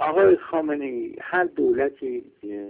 آقای خامنه‌ای هر دولتی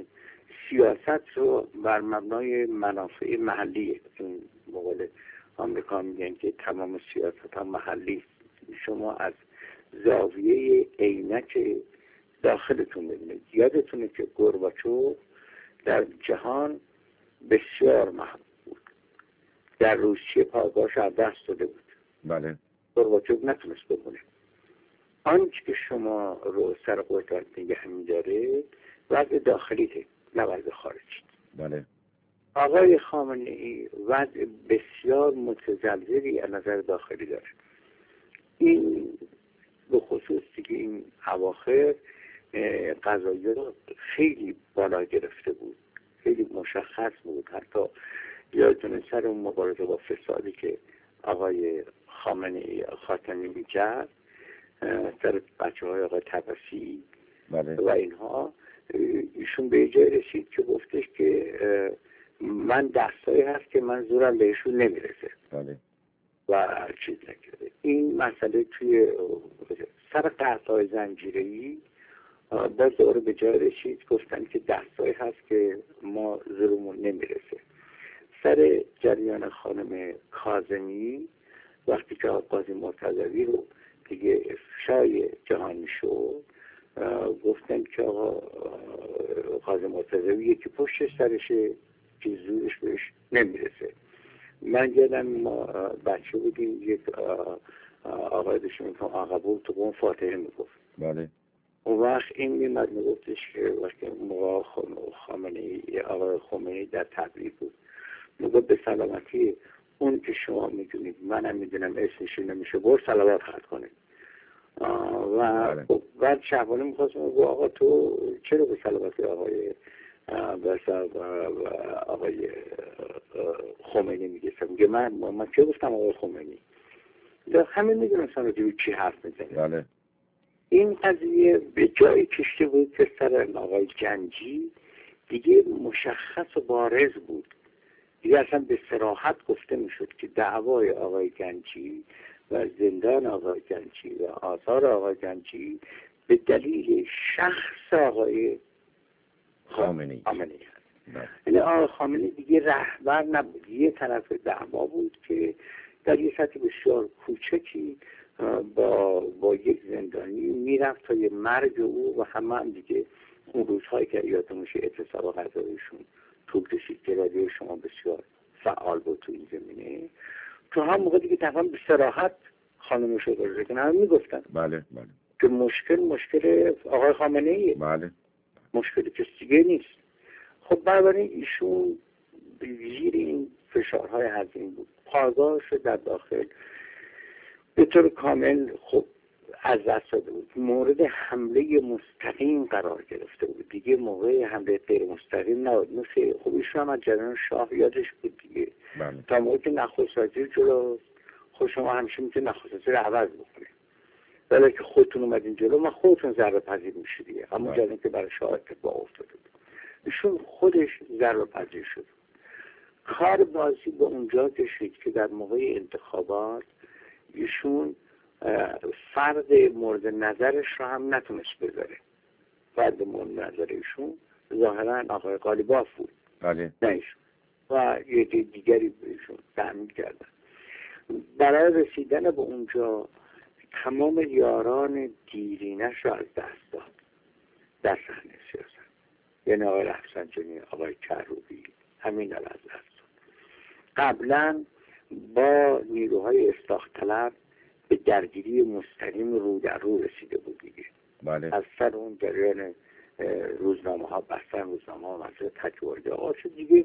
سیاست رو بر مبنای منافع محلی، این مقاله آمریکا میگن که تمام سیاست ها محلی، شما از زاویه عینک داخلتون ببینید. یادتونه که گورباچوف در جهان بسیار محبوب بود، در روسیه پایگاهش از دست داده بود. بله. گورباچوف نتونست بمونه. آنچه که شما رو سر قدرت نگه می‌داره وضع داخلیه، نه وضع خارجی. بله. آقای خامنه‌ای وضع بسیار متزلزلی از نظر داخلی داره. این به خصوص دیگه این اواخر قضایه رو خیلی بالا گرفته بود، خیلی مشخص بود. حتی یادتونه سر اون مبارزه با فسادی که آقای خاتمی میکرد سر بچه‌های آقای طبسی بله. و اینها، ایشون به جای رسید که گفتش که من دستایی هست که من زورم بهشون نمیرسه. بله. و چیز نکرده. این مسئله توی سر قطعای زنجیره‌ای باز دوره به جای رسید، گفتن که دستایی هست که ما زورمون نمیرسه. سر جریان خانم کاظمی وقتی که قاضی مرتضوی رو دیگه افشای جهانی شد، گفتن که آقا قاضی مرتضوی یکی پشت سرشه که زورش بهش نمیرسه. من یادم ما بچه بودیم، یک آقای داشتیم که آقا بود تو اون فاتحه میگفت. بله. اون وقت این میمد میگفتش که وقتی موقع آقای خمینی در تبریک بود میگفت به سلامتی اون که شما میدونید منم میدونم اسمش نمیشه برد صلوات خط کنید. و بعد شهبانه میخواستم آقا تو چرا به سلامتی آقای آقای خمینی میگستم؟ میگه من چه گفتم آقای خمینی؟ همه میدونستم رو دیو چی حرف میزنه. بله. این قضیه به جایی کشته بود که سر آقای گنجی دیگه مشخص و بارز بود، دیگه اصلا به صراحت گفته میشد که دعوای آقای گنجی و زندان آقای گنجی و آثار آقای گنجی به دلیل شخص آقای خامنه‌ای هست. یعنی آقای خامنه‌ای دیگه رهبر نبود، یه طرف دعوا بود که در یه سطح بسیار کوچکی با یک زندانی میرفت تا یه مرگ او و هم دیگه اون روزهایی که یادتون میشه اعتصاب غذاییشون طول کشید که رادیو شما بسیار فعال بود تو این زمینه، تو هم موقع دیگه تقریبا به صراحت خانمش رو بازه کنه هم میگفتن. بله. که مشکل آقای خامنه‌ایه. بله. مشکلی کسی دیگه نیست. خب بنابراین ایشون زیر این فشارهای عظیم بود، پایگاهش در داخل به طور کامل خب از دست داده بود، مورد حمله مستقیم قرار گرفته بود. دیگه موقع حمله غیر مستقیم نبود. مثل خب ایشون هم از جریان شاه یادش بود دیگه. بله. تا موقعی که نخست وزیر جلو، خب شما همیشه میتونید نخست وزیر عوض بکنید، ولی که خودتون اومدین جلو ما خودتون ضربه پذیر میشه دیگه. همون جریانی که برای شاه اتفاق افتاده بود، ایشون خودش ضربه پذیر شد. کار بازی به اونجا کشید که در موقع انتخابات ایشون فرد مورد نظرش رو هم نتونست بذاره. فرد مورد نظر ایشون ظاهرا آقای قالیباف بود. بله. نه ایشون و یه دیگری بهشون تعمین کردن. برای رسیدن به اونجا تمام یاران دیرینش رو از دست داد در صحنه سیاست. یعنی آقای رفسنجانی، آقای کروبی، همین رو از دست داد. قبلا با نیروهای اصلاح طلب به درگیری مستقیم رو در رو رسیده بود دیگه. بله. از سر اون جریان روزنامه ها بستن، روزنامه ها مثل تکوارده آقا دیگه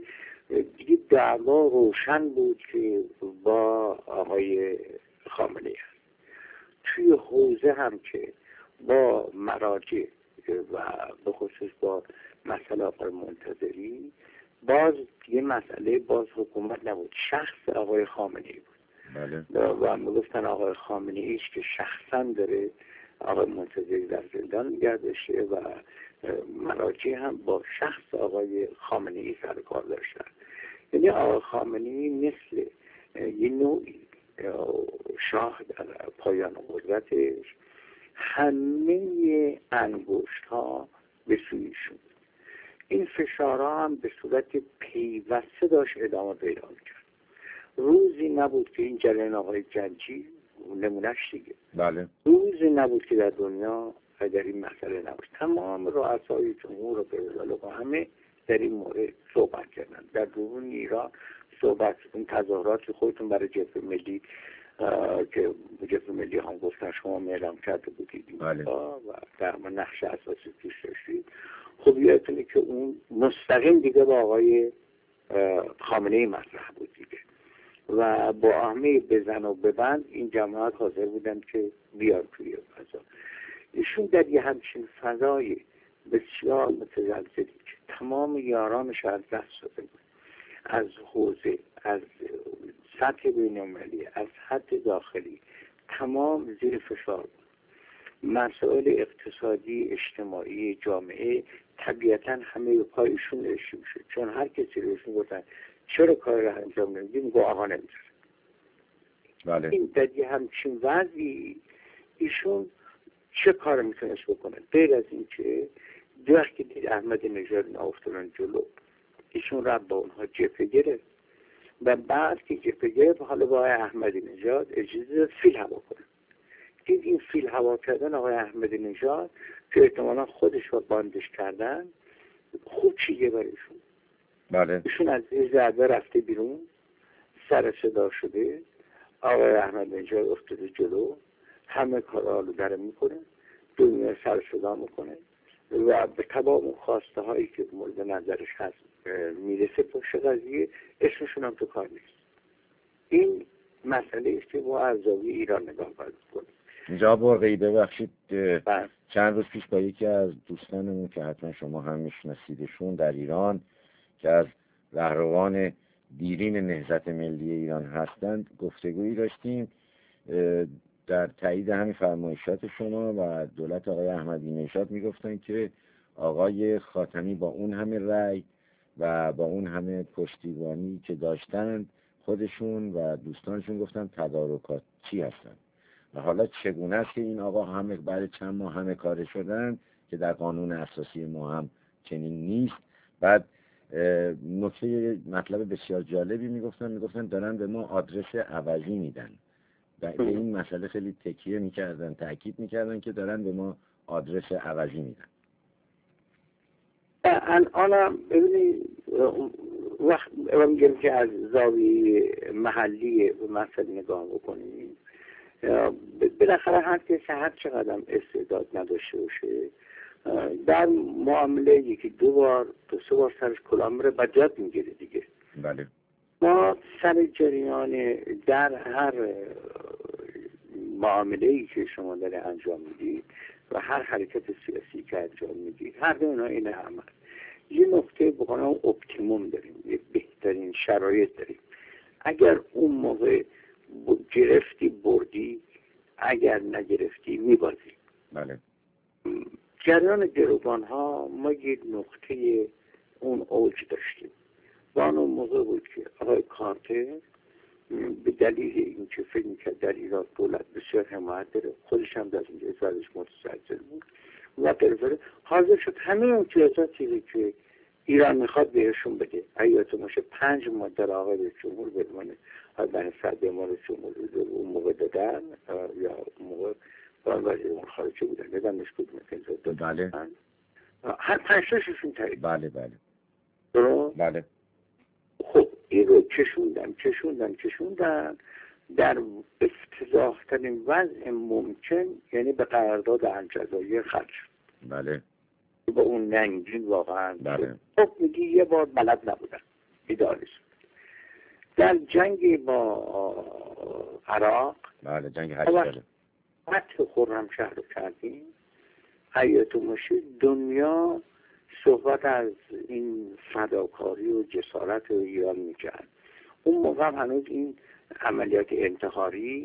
دعوا روشن بود که با آقای خامنه‌ای هست. توی حوزه هم که با مراجع و به خصوص با مسئله آقای منتظری باز یه مسئله باز حکومت نبود، شخص آقای خامنه‌ای بود. بله. و میگفتن آقای خامنه‌ای که شخصا داره آقای منتظری در زندان نگه داشته و مراجع هم با شخص آقای خامنه‌ای سر کار داشتن. یعنی آقای خامنه‌ای مثل یه نوعی شاه در پایان قدرتش همه انگشت ها به سویشون. این فشارها هم به صورت پیوسته داشت ادامه پیدا می‌کرد. روزی نبود که این جریان آقای جنجی نمونهش دیگه، بله، روزی نبود که در دنیا در این مسئله نبود. تمام رؤسای جمهور و فدرال و همه در این مورد صحبت کردن. در درون ایران صحبت، این تظاهرات خودتون برای جبهه ملی که جبهه ملی هم گفتن شما اعلام کرده بودید، بله، و در نقش اساسی توش داشتید. خب یادتونه که اون مستقیم دیگه با آقای خامنه‌ای مطرح بود دیگه، و با همه بزن و ببند این جماعت حاضر بودن که بیان توی فضا. ایشون در یه همچین فضای بسیار متزلزلی که تمام یارانش از دست داده بود، از حوزه، از سطح بین‌المللی، از حد داخلی، تمام زیر فشار بود. مسائل اقتصادی، اجتماعی، جامعه طبیعتا همه به پایشون نشون میشه، چون هر کسی روشون گفتن چرا کار رو انجام نمیدی، میگه آقا نمیذاره. بله، این در یه همچین وضعی ایشون چه کار میتونست بکنه غیر از این که وقتی دید احمدی نژاد افتادن جلو، ایشون رفت با اونها جبهه گرفت و بعد که جبهه گرفت حالا با احمدی نژاد اجازه داد فیل هوا کنه. دید این فیل هوا کردن آقای احمدی نژاد که احتمالا خودش رو باندش کردن خوب چیزه برایشون. بله، ایشون از این ضربه رفته بیرون، سر صدا شده، آقای احمدی نژاد افتاده جلو، همه کارها رو داره میکنه، دنیا سر صدا میکنه و به تمام خواسته هایی که مورد نظرش هست میرسه. پشت قضیه اسمشون هم تو کار نیست. این مسئله است که ما از زاویه ایران نگاه باید کنیم. اینجا برقی ببخشید، چند روز پیش با یکی از دوستانمون که حتما شما هم میشناسیدشون در ایران که از رهروان دیرین نهضت ملی ایران هستند گفتگویی داشتیم در تایید همین فرمایشات شما و دولت آقای احمدی نژاد میگفتن که آقای خاتمی با اون همه رأی و با اون همه پشتیبانی که داشتن خودشون و دوستانشون گفتن تدارکات چی هستن و حالا چگونه است که این آقا همه بعد چند ماه همه کار شدن که در قانون اساسی ما هم چنین نیست. بعد نکته مطلب بسیار جالبی میگفتن دارن به ما آدرس عوضی میدن. به این مسئله خیلی تکیه میکردن، تأکید میکردن که دارن به ما آدرس عوضی میدن. الان ببینید وقت میگم که از زاویه محلی به مسئله نگاه بکنیم، بالاخره هر کسی هر چقدر استعداد نداشته باشه در معامله یکی دو بار تا سه بار سرش کلاه میره و جد میگیره دیگه. بله. ما سر جریان در هر معامله‌ای که شما داره انجام میدید و هر حرکت سیاسی که انجام میدید، هر دو اینا این عمل یه نقطه بکنم اپتیموم داریم، یه بهترین شرایط داریم. اگر اون موقع گرفتی بردی، اگر نگرفتی میبازی. بله. جریان گروگان ها ما یک نقطه اون اوج داشتیم و اون موقع بود که آقای کارتر به دلیل اینکه فکر میکرد در ایران دولت بسیار حمایت داره، خودش هم در اینجا ازش متزلزل بود و درفره حاضر شد همه امتیازاتی که ایران میخواد بهشون بده. ایات باشه 5 ماده را آقای رئیس جمهور بدونه در صدر ما رئیس جمهور اون موقع دادن یا اون موقع وزیر امور خارجه بودن ندمش کدوم امتیازات دادن. بله. هر 5 تاشون تایید. بله بله. بله. خب این رو کشوندن در افتضاح ترین وضع ممکن، یعنی به قرارداد الجزایر ختم شد. بله. با اون ننگین واقعا. بله. خب میگی یه بار بلد نبودن ایدالیست. در جنگ با عراق، بله، جنگ 8 ساله فتح خرمشهر رو کردیم، حیاتون باشه دنیا صحبت از این فداکاری و جسارت رو ایران میکرد. اون موقع هنوز این عملیات انتحاری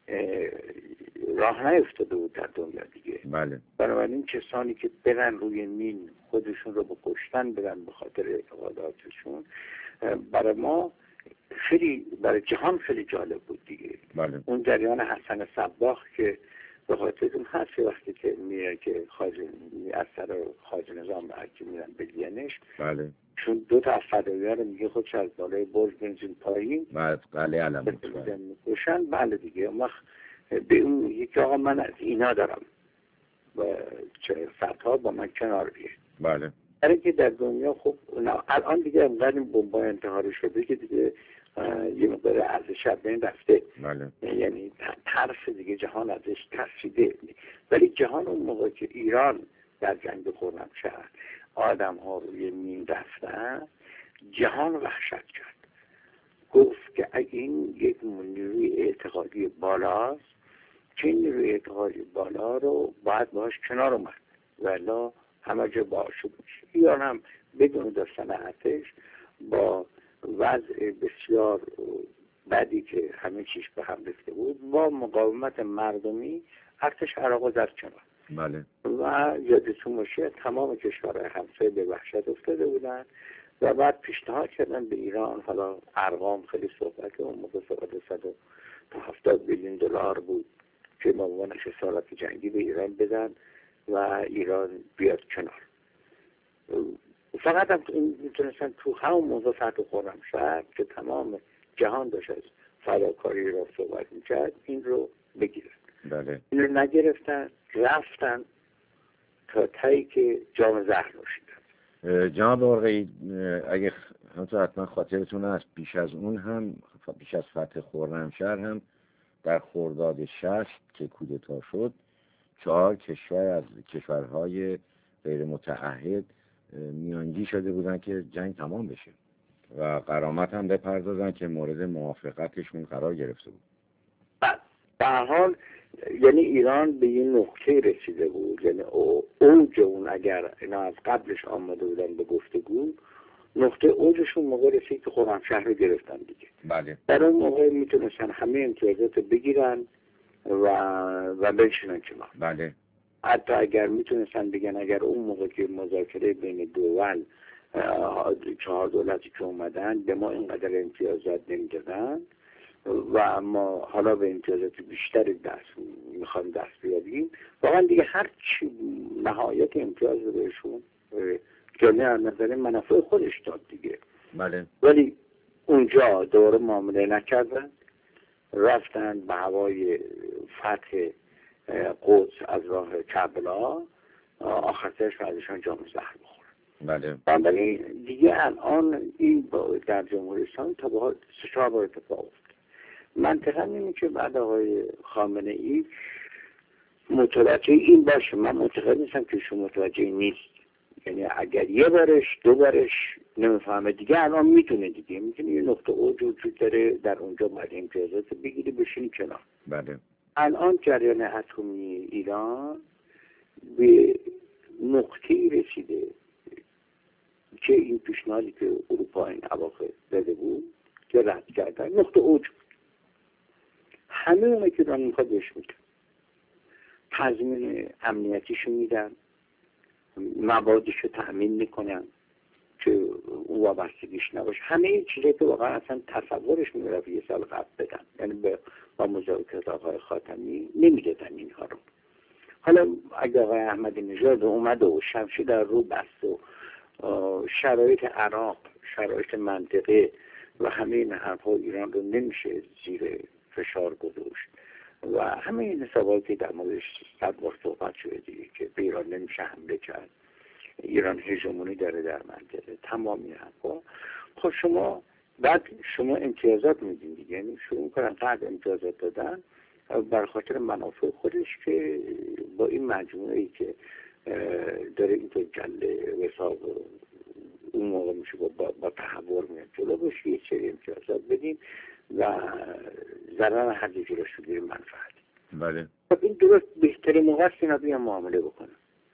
راه نیفتاده بود در دنیا دیگه. بله. بنابراین کسانی که برن روی مین خودشون رو به کشتن برن به خاطر اعتقاداتشون، برای ما خیلی، برای جهان خیلی جالب بود دیگه. بله. اون جریان حسن صباغ که به خاطر اون هست وقتی که میره که از سر خارج نظام برکی میرن بگیرنش. بله. چون دو تا فدایی‌ها رو میگه خودش از بالای برج بنزین پایین بله علم روشن. بله دیگه اون وقت به اون میگه که آقا من از اینا دارم و چه فتها با من کنار بیه. بله. برای که در دنیا خب الان دیگه انقدر این بمبای انتحاری شده که دیگه یه مقدار ارزش از بین رفته. بله. یعنی ترس دیگه جهان ازش ترسیده. ولی جهان اون موقع که ایران در جنگ خرمشهر آدم ها روی مین رفتن، جهان وحشت کرد. گفت که این یک نیروی اعتقادی بالاست که این نیروی اعتقادی بالا رو باید باش کنار اومد ولی همه جا باشد میشه. ایران هم بدون داشتن ارتش با وضع بسیار بدی که همه چیز به هم ریخته بود، با مقاومت مردمی ارتش عراق زد کنار. بله. و یادتون باشه تمام کشورهای همسایه به وحشت افتاده بودن و بعد پیشنهاد کردن به ایران، حالا ارقام خیلی صحبت اون موقع 70 بیلیون دلار بود که به عنوان خسارات جنگی به ایران بدن و ایران بیاد کنار. فقط هم این میتونستن تو همون موضوع فتح خرمشهر که تمام جهان داشت از فداکاری را صحبت میکرد این رو بگیرن. بله. این رو نگرفتن، رفتن تا تایی که جام زهر نوشیدن. جناب مرغی اگه همونطور حتما خاطرتون هست پیش از اون هم، پیش از فتح خرمشهر هم در خرداد 60 که کودتا شد 4 کشور از کشورهای غیر متعهد میانجی شده بودن که جنگ تمام بشه و غرامت هم بپردازن که مورد موافقتشون قرار گرفته بود. به هر حال یعنی ایران به این نقطه رسیده بود، یعنی اوج اون اگر اینا از قبلش آمده بودن به گفتگو، نقطه اوجشون موقع رسید که خرمشهر رو گرفتن دیگه. بله. در اون موقع میتونستن همه امتیازات بگیرن و بنشینن کنار. بله. حتی اگر میتونستن بگن اگر اون موقع که مذاکره بین دول 4 دولتی که اومدن به ما اینقدر امتیازات نمیدادن و ما حالا به امتیازات بیشتر میخوام دست بیاریم، واقعا دیگه هر چی نهایت امتیاز رو بهشون جامعه از نظر منافع خودش داد دیگه. بله. ولی اونجا دوره معامله نکردن، رفتن به هوای فتح قدس از راه کربلا، آخرش ازشان جام زهر بخورن. بله. بنابراین دیگه الان این در جمهوری اسلامی تا به 3-4 بار اتفاق افتاد. منطقه اینه که بعد آقای خامنه ای متوجه این باشه. من معتقد نیستم که شما متوجه نیست، یعنی اگر یه بارش 2 بارش نمیفهمه دیگه الان میتونه یه نقطه اوج وجود داره در اونجا باید امتیازات بگیری بشینی کنار. بله. الان جریان اتمی ایران به نقطه‌ای رسیده که این پیشنهادی که اروپا این اواخر داده بود که رد کردن نقطه اوج بود. همه اونه که ایران میخواد بهش میدن، تضمین امنیتیشو میدن، مبادیشو تأمین میکنن که اون وابستگیش نباشه، همه چیزایی که واقعا اصلا تصورش میرفت یه سال قبل بدن، یعنی با مذاکرات آقای خاتمی نمیدادن اینها رو. حالا اگه آقای احمدی نژاد اومد و شمشیر در رو بست و شرایط عراق، شرایط منطقه و همه این حرفها ایران رو نمیشه زیر فشار گذاشت و همه این حساباتی در موردش 100 بار صحبت شده دیگه که به ایران نمیشه حمله کرد، ایران هژمونی داره در منطقه، تمام این حرفا. خب شما بعد امتیازات میدین دیگه، یعنی شروع کنن قدر امتیازات دادن بر خاطر منافع خودش که با این مجموعه‌ای که داره اینطور جله حساب اون موقع میشه با تحور میاد جلو باشه، یه سری امتیازات بدیم و ضرر هر دو جلوش رو گیریم منفعت. بله. خب این درست بهترین موقع است اینا بیان معامله بکنن.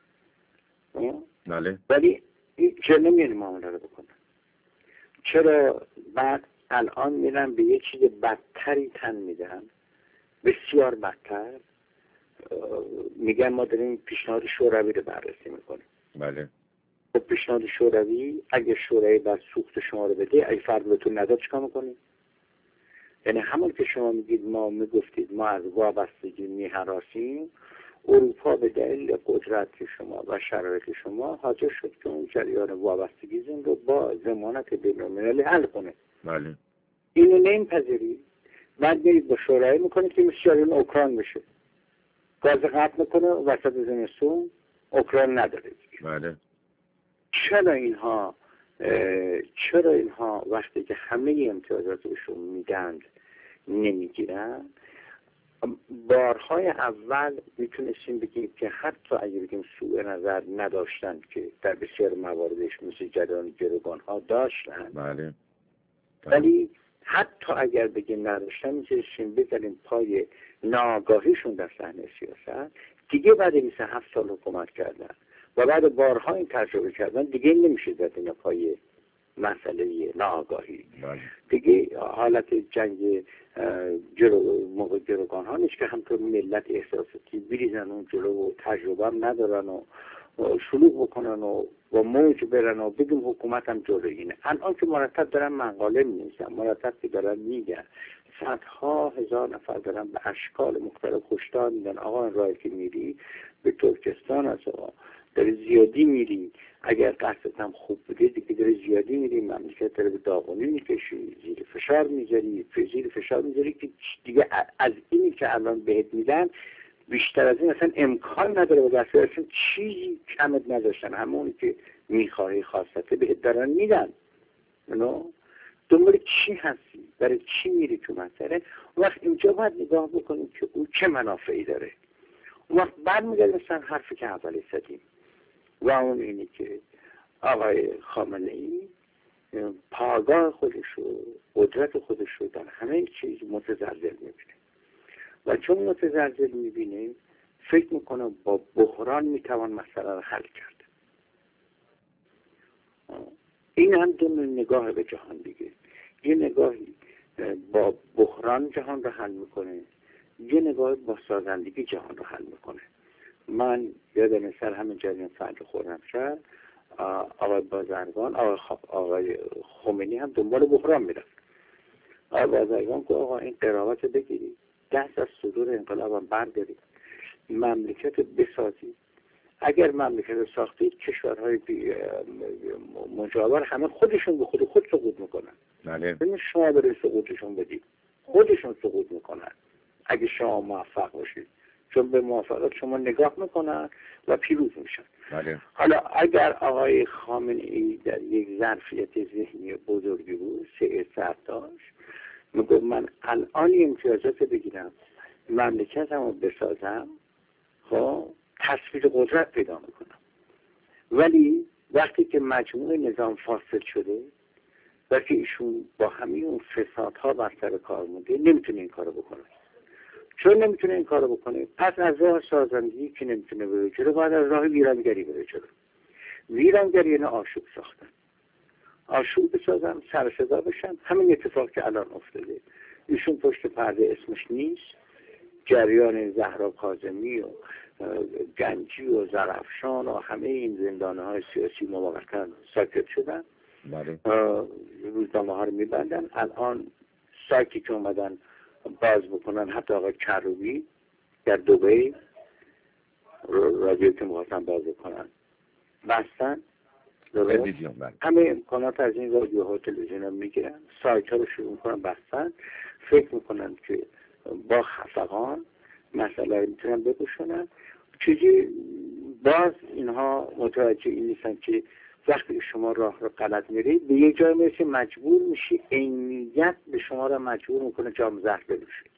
بله. ولی چرا نمیان معامله رو بکنن؟ چرا بعد الان میرن به یه چیز بدتری تن میدن، بسیار بدتر، میگن ما داریم پیشنهاد شوروی رو بررسی میکنیم. بله. خب پیشنهاد شوروی اگه شوروی بعد سوخت شما رو بده، اگه فرد بهتون نداد چیکار میکنید؟ یعنی همون که شما میگید ما میگفتید ما از وابستگی میهراسیم، اروپا به دلیل قدرت شما و شرایط شما حاضر شد که اون جریان وابستگی رو با ضمانت بین‌المللی حل کنه. بله. اینو نمیپذیرید، بعد میرید با شورای میکنید که مثل جریان اوکراین بشه، گاز قطع میکنه وسط زمستون، اوکراین نداره. بله. چرا اینها وقتی که همه امتیازاتشون میدند نمیگیرن؟ بارهای اول میتونستیم بگیم که حتی اگه بگیم سوء نظر نداشتند که در بسیار مواردش مثل جریان گروگان ها داشتن. بله. ولی حتی اگر بگیم نداشتن میتونستیم بذاریم پای ناآگاهیشون در صحنه سیاست. دیگه بعد 27 سال حکومت کردن و بعد بارها این تجربه کردن، دیگه نمیشه زدن پای مسئله ناآگاهی. دیگه حالت جنگ موقع گروگان ها نیست که همطور ملت احساساتی بریزن اون جلو و تجربه هم ندارن و شلوغ بکنن و با موج برن و بگیم حکومت هم جلو اینه. الان که مرتب دارن مقاله می‌نویسن، مرتب که دارن میگن، صدها هزار نفر دارن به اشکال مختلف هشدار میدن آقا این راهی که میری به ترکستان است، داره زیادی میری، اگر قصدت هم خوب بوده دیگه داره زیادی میری، مملکت داره به داغونی میکشی، زیر فشار میذاری که دیگه از اینی که الان بهت میدن بیشتر از این اصلا امکان نداره و دسته اصلا چیزی کمت نداشتن، همونی که میخواهی خواستته بهت دارن میدن. دنبال چی هستی؟ برای چی میری تو مسئله؟ وقت اینجا باید نگاه بکنیم که او چه منافعی داره. وقت بعد میگردستن حرفی که اولی زدیم و اون اینی که آقای خامنه ای پاگاه خودش و قدرت خودش رو در همه چیز متزلزل میبینه و چون متزلزل میبینه فکر میکنه با بحران میتوان مسئله رو حل کرد. این هم دو نگاه به جهان دیگه. یه نگاهی با بحران جهان رو حل میکنه، یه نگاه با سازندگی جهان رو حل میکنه. من یادم سر همین جریان فتح خرمشهر آقای بازرگان، آقای خمینی هم دنبال بحران میرفت. آقای بازرگان که آقا این قرابت بگیرید، دست از صدور انقلاب هم بردارید، مملکت بسازید. اگر مملکت رو ساختید کشورهای مجاور همه خودشون به خود سقوط میکنن. ببین شما برای سقوطشون بدید، خودشون سقوط میکنن اگه شما موفق باشید، چون به موافقت شما نگاه میکنن و پیروز میشن. حالا اگر آقای خامنه ای در یک ظرفیت ذهنی بزرگی بود، سعادت داشت، میگه من الان امتیازات بگیرم، مملکتم رو بسازم، خب تصویر قدرت پیدا میکنم. ولی وقتی که مجموع نظام فاسد شده و که ایشون با همه اون فسادها بر سر کار مونده، نمیتونه این کارو بکنه. چون نمیتونه این کارو بکنه، پس از راه سازندگی که نمیتونه بره جلو، باید از راه ویرانگری بره جلو. ویرانگری یعنی آشوب ساختن. آشوب بسازن، سر صدا بشن. همین اتفاق که الان افتاده. ایشون پشت پرده اسمش نیست. جریان زهرا کاظمی و گنجی و زرافشان و همه این زندانه‌های سیاسی موقتا ساکت شدن. روزنامه ها رو میبندن. الان سایتی که اومدن باز بکنن، حتی آقای کروبی در دبی رادیو که می‌خواستن باز بکنن بستن. همه امکانات از این رادیوها و تلویزیون ها میگیرن، سایت ها رو شروع میکنن بستن. فکر میکنن که با خفقان مسئله رو میتونن بپوشونن. چیزی باز اینها متوجه این نیستن که وقتی شما راه رو غلط میرید به یک جای میرسی مجبور میشی، عینیت به شما رو مجبور میکنه جام زهر بنوشید.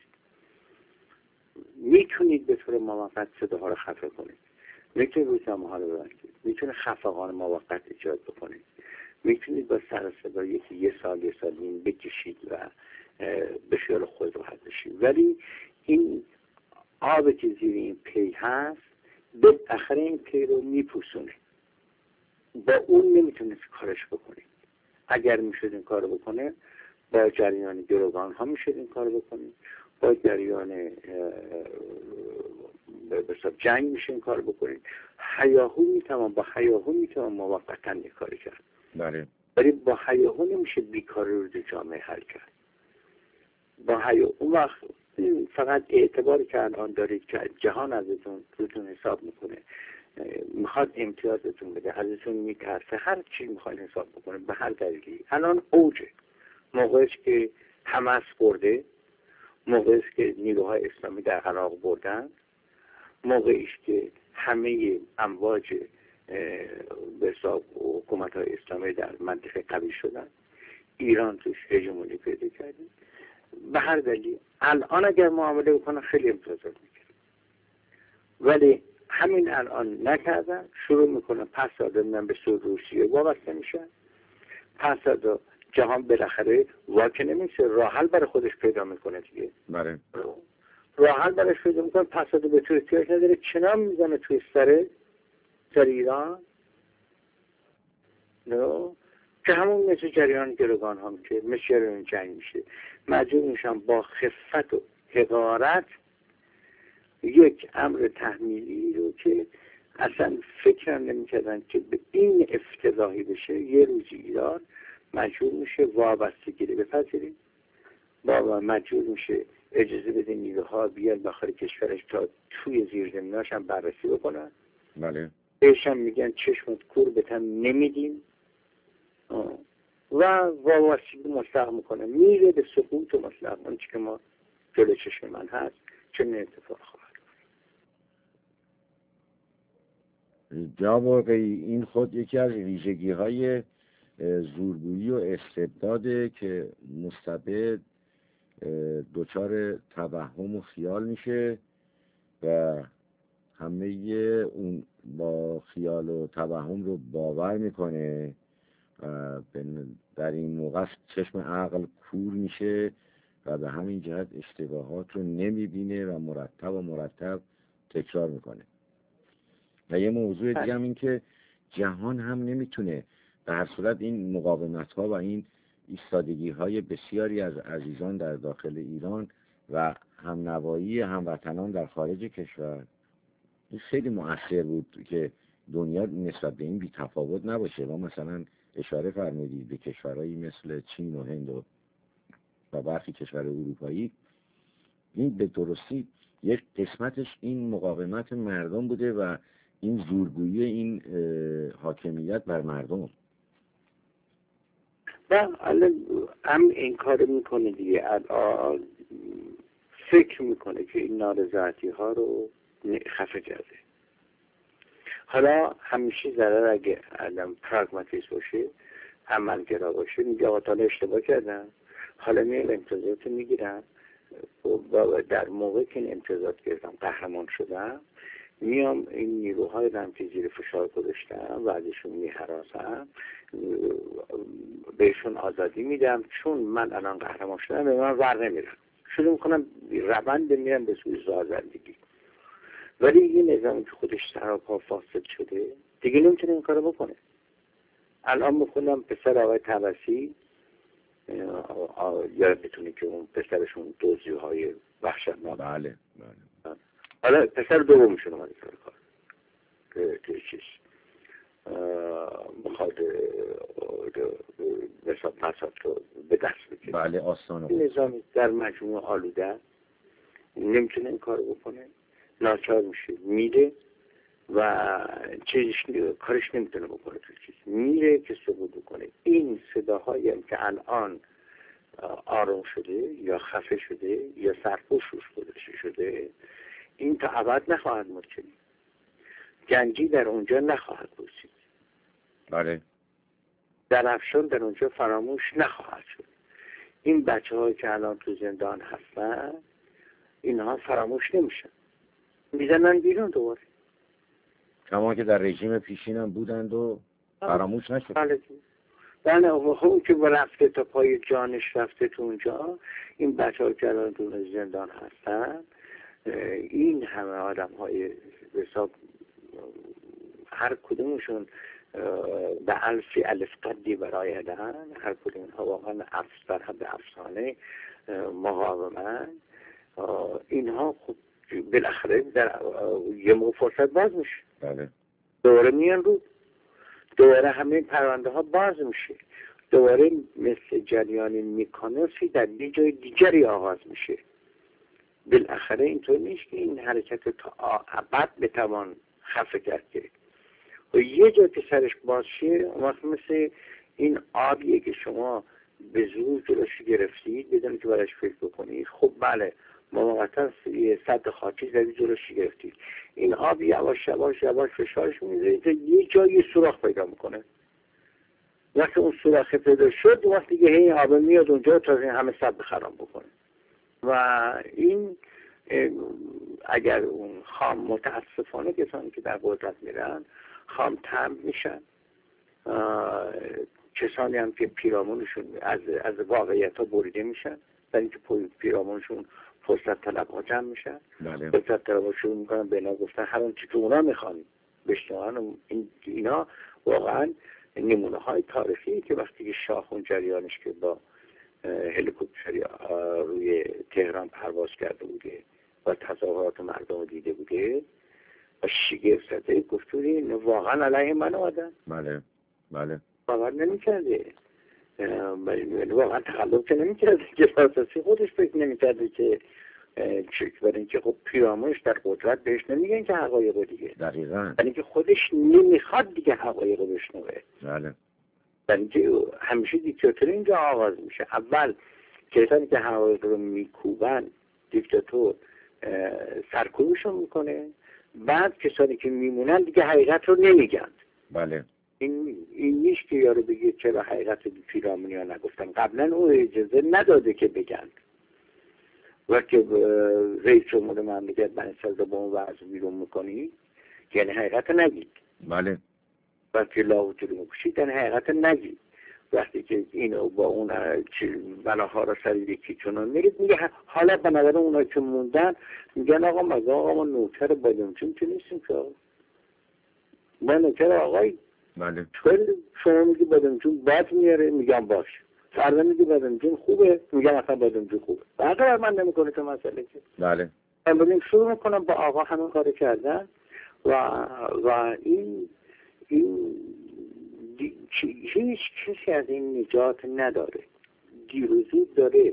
میتونید به طور موقت صداها رو خفه کنید، میتونید روزنامه ها رو ببندید، میتونید خفقان موقت ایجاد بکنید، میتونید با سر صدا یه سال نیم بکشید و به خیال خود راحت بشید. ولی این آب که زیر این پی هست بالاخره این پی رو میپوسونه. با اون نمیتونید کارش بکنید. اگر میشد این کار بکنه، با جریان گروگان ها میشد این کار بکنید، با جریان بسیار جنگ میشه این کار بکنید. با هیاهو میتوان موقتا یک کاری کرد. ولی با هیاهو نمیشه بیکاری رو در جامعه حل کرد. با حیا. اون وقت فقط اعتباری که الان دارید که جهان ازتون روتون حساب میکنه، میخواد امتیازتون بده، ازتون میترسه، هر چی میخواد حساب بکنه به هر دلیلی. الان اوجه، موقعش که حماس برده، موقعش که نیروهای اسلامی در عراق بردن، موقعش که همه امواج به حساب حکومت‌های اسلامی در منطقه قوی شدن، ایران توش هژمونی پیدا کرده، به هر دلیل الان اگر معامله بکنن خیلی امتیازات میگیرن، ولی همین الان نکردن، شروع میکنن پس دادن به سود روسیه وابسته میشن، پس دادا جهان بالاخره واکه نمیشه، راه حل برای خودش پیدا میکنه دیگه. بله. راه حل برایش پیدا میکنه، پس دادا به توی احتیاج نداره، چنان میزنه توی سر ایران که همون مثل جریان گروگان هم که مثل جریان جنگ میشه، مجبور میشن با خفت و حقارت یک امر تحمیلی رو که اصلا فکر هم نمی‌کردن که به این افتضاحی بشه، یه روزی ایران مجبور میشه وابستگی رو بپذیره، مجبور میشه اجازه بده نیروها بیان داخل کشورش تا توی زیرزمیناش هم بررسی بکنن. بله. بهش هم میگن چشمت کور بتن نمیدیم و وابستگی مطلق میکنه، میره به سقوط مطلق. اون که ما جلو چشم من هست چون اتفاق خواهد. جناب واقعی این خود یکی از ویژگی‌های زورگویی و استبداده که مستبد دچار توهم و خیال میشه و همه اون با خیال و توهم رو باور میکنه و در این موقع چشم عقل کور میشه و به همین جهت اشتباهات رو نمیبینه و مرتب تکرار میکنه. و یه موضوع دیگه هم این که جهان هم نمیتونه به هر صورت این مقاومت ها و این ایستادگی های بسیاری از عزیزان در داخل ایران و همنوایی هموطنان در خارج کشور خیلی مؤثر بود که دنیا نسبت به این بی تفاوت نباشه. و مثلا اشاره فرمودید به کشورهایی مثل چین و هند و برخی کشور اروپایی، این به درستی یک قسمتش این مقاومت مردم بوده و این زورگویی این حاکمیت بر مردم. و هم این کار میکنه دیگه، الان فکر میکنه که این نارضایتی ها رو خفه کرده. حالا همیشه ضرر اگه الان پراگماتیست باشه، عملگرا باشه، میگه آقا تا اشتباه کردن، حالا میام امتیازات میگیرم و در موقع که این امتیازات گرفتم قهرمان شدم، میام این نیروهای رو که زیر فشار گذاشتم و ازشون میهراسم، بهشون آزادی میدم، چون من الان قهرمان شدم به من ور نمیرم، شروع میکنم روند میرم به سوی زندگی. ولی این نظامی که خودش سراپا فاسد شده دیگه نمیتونه این کارو بکنه. الان میخونم پسر آقای طبسی یادتونه که اون پسرشون دزدی‌های وحشتناک. بله. حالا پسر دومشون اومده سر کار که چیز بخواد حساب مساب رو به دست بگیره. بله آسان. این نظامی در مجموعه آلوده نمیتونه این کارو بکنه، ناچار میشه میره و کارش نمیتونه بکنه، تو چیز میره که سقوط بکنه. این صداهایی هم که الان آروم شده یا خفه شده یا سرپوش روش گذاشته شده، این تا ابد نخواهد مرد، گنجی در اونجا نخواهد بسید. بله. درفشان در اونجا فراموش نخواهد شد. این بچه هایی که الان تو زندان هستن اینها فراموش نمیشن، میزنن بیرون دوباره، کما که در رژیم پیشین هم بودند و فراموش نشد. بله اون که رفته تا پای جانش رفته تو اونجا. این بچه ها که الان تو زندان هستن، این همه آدم های حساب هر کدومشون به الف قدی برای دهن، هر کدوم ها واقعا در حد افسانه مقاومن. اینها خب بالاخره در یه موقع فرصت باز میشه. بله. دوباره میان رو، دوباره همه پرونده ها باز میشه، دوباره مثل جریان میکانوسی در یه جای دیگری آغاز میشه. بالاخره اینطور نیست که این حرکت تا ابد بتوان خفه کرد و یه جا که سرش باز شه، اون وقت مثل این آبیه که شما به زور جلوش گرفتید بدون که برایش فکر بکنید. خب بله، موقتا یه سد خاکی زدید جلوش گرفتید، این آب یواش یواش یواش فشارش میذارید تا یه جایی سوراخ پیدا میکنه. وقتی اون سوراخ پیدا شد، وقتی که این آب میاد اونجا تا این همه سد خراب بکنه. و این اگر اون خام، متاسفانه کسانی که در قدرت میرن خام تمر میشن، کسانی هم که پیرامونشون از واقعیت ها بریده میشن، در اینکه پیرامونشون فرصت طلب ها جمع میشن. فرصت طلب ها شروع میکنن به اینا گفتن هر اون چی که اونا میخوان بشنوان. اینا واقعا نمونه های تاریخی که وقتی که شاه اون جریانش که با هلیکوپتری روی تهران پرواز کرده بوده و تظاهرات مردم دیده بوده و شگفت زده، گفته این واقعا علیه من آمدن. بله باور نمی‌کرده، واقعا تخلف که نمی‌کرده، که اساسی خودش فکر نمی‌کرده که برای اینکه خب پیرامونش در قدرت بهش نمیگن که حقایق دیگه، دقیقاً برای اینکه خودش نمیخواد دیگه حقایق بشنوه. بله. برای اینکه همیشه دیکتاتوری اینجا آغاز میشه. اول کسانی که حقایق رو میکوبن دیکتاتور سرکوبشون میکنه، بعد کسانی که میمونن دیگه حقیقت رو نمیگن. بله. این نیست که یارو بگه چرا حقیقت پیرامونی ها نگفتن. قبلا او اجازه نداده که بگن. وقتی رئیس جمهور مملکت بنسازه با اون وضع بیرون میکنی، یعنی حقیقت نگید. بله. وقتی لاغوتی رو میکشید، یعنی حقیقت نگید. وقتی که اینو با اون بلاها را سر یکی چونان میرید، میگه حالا بنابراین اونایی که موندن میگن آقا مگه آقا ما نوکر بادمجون که نیستیم که ما نوکر آقایی. بله. شما میگی بادمجون بد میاره، میگم باش. فردا میگی بادمجون خوبه، میگم اصلا بادمجون خوبه. بقیه من نمیکنه که مسئله که. بله. امروز شروع میکنم با آقا همین کار کردن و این هیچ کسی از این نجات نداره. دیروزی داره،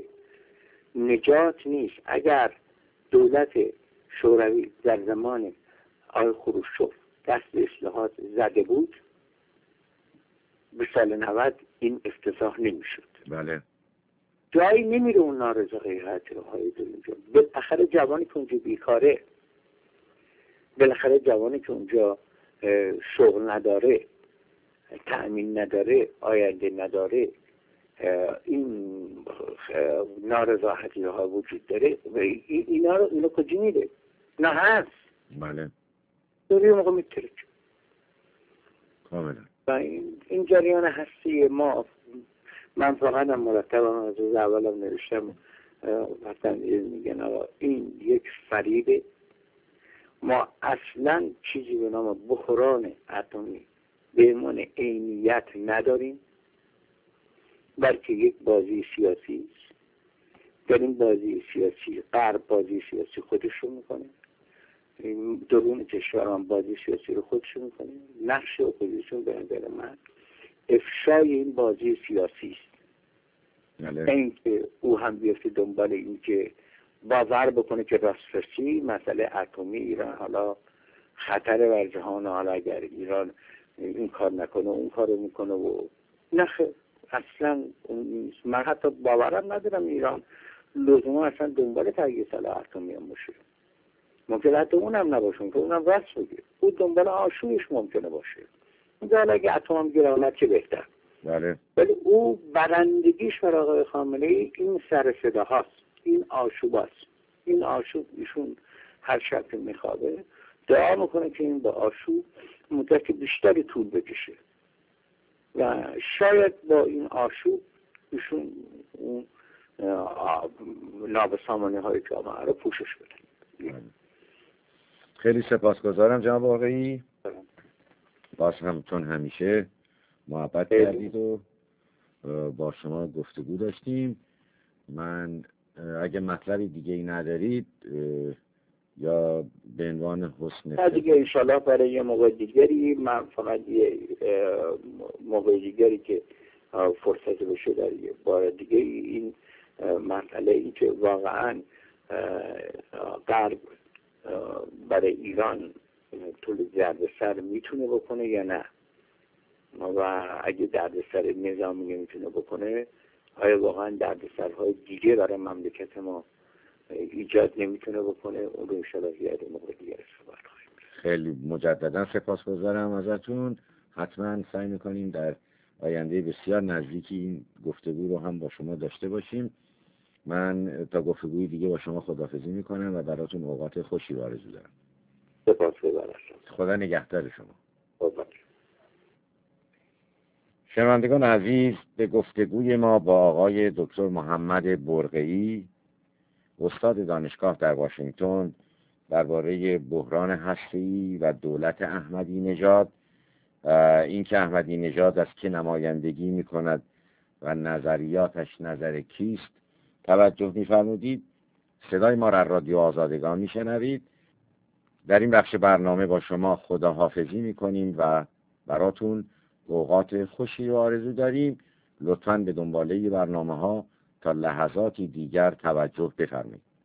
نجات نیست. اگر دولت شوروی در زمان آقای خروشچوف دست به اصلاحات زده بود، به سال 90 این افتضاح نمیشد. بله. جایی نمیره اون نارضایتی های اونجا. بالاخره جوانی که اونجا بیکاره، بالاخره جوانی که اونجا شغل نداره، تأمین نداره، آینده نداره، این نارضایتی ها وجود داره و اینا کجا میره؟ نه هست. بله. دوری موقع میترک. کاملا. و این جریان هستی ما، من فقط هم مرتبم از روز اولم نوشتم، وقتا میگن آقا این یک فریبه. ما اصلا چیزی به نام بحران اتمی به عنوان عینیت نداریم، بلکه یک بازی سیاسی است. در این بازی سیاسی غرب بازی سیاسی خودشون میکنه، درون کشوران بازی سیاسی رو خودشون میکنه. نقش اپوزیسیون به نظر من افشای این بازی سیاسی است. اینکه او هم بیفته دنبال این که باور بکنه که راسترسی مسئله اتمی ایران حالا خطر بر جهان، حالا اگر ایران این کار نکنه اون کارو میکنه و نخه اصلا اون نیست. من حتی باورم ندارم ایران لزوما اصلا دنبال تغییر سلاح اتمی هم باشه. ممکنه حتی اونم نباشه که اونم راست بگه. او دنبال آشوبش ممکنه باشه. حالا اگه اتم هم گیر آمد که بهتر. بله. ولی او برندگیش برای آقای خامنه‌ای این سر صدا هاست، این آشوب هست. این آشوب ایشون هر شب که میخوابه دعا میکنه که این با آشوب مدت بیشتری طول بکشه و شاید با این آشوب ایشون اون نابسامانی های جامعه رو پوشش بده. خیلی سپاسگزارم جناب آقایی. باز همتون همیشه محبت کردید و با شما گفتگو داشتیم. من اگه مطلبی دیگه ای ندارید یا به عنوان حسن دیگه انشالله برای یه موقع دیگری، من فقط یه موقع دیگری که فرصت بشه در یه بار دیگه این مسئله این که واقعا غرب برای ایران تولید دردسر میتونه بکنه یا نه، و اگه دردسر نظامی نمیتونه بکنه آیا واقعا دردسرهای دیگه برای مملکت ما ایجاد نمیتونه بکنه. اون رو انشاءالله یه موقع دیگه صحبت خواهیم. خیلی مجددا سپاسگزارم ازتون. حتما سعی میکنیم در آینده بسیار نزدیکی این گفتگو رو هم با شما داشته باشیم. من تا گفتگوی دیگه با شما خداحافظی میکنم و براتون اوقات خوشی رو آرزو دارم. سپاسگزارم. خدا نگهدار شما. خدا. شنوندگان عزیز، به گفتگوی ما با آقای دکتر محمد برقعی، استاد دانشگاه در واشنگتن، درباره بحران هسته‌ای و دولت احمدی نژاد، اینکه احمدی نژاد از که نمایندگی میکند و نظریاتش نظر کیست توجه می‌فرمودید. صدای ما را رادیو آزادگان میشنوید. در این بخش برنامه با شما خداحافظی میکنیم و براتون اوقات خوشی رو آرزو داریم. لطفاً به دنباله برنامه‌ها تا لحظاتی دیگر توجه بفرمایید.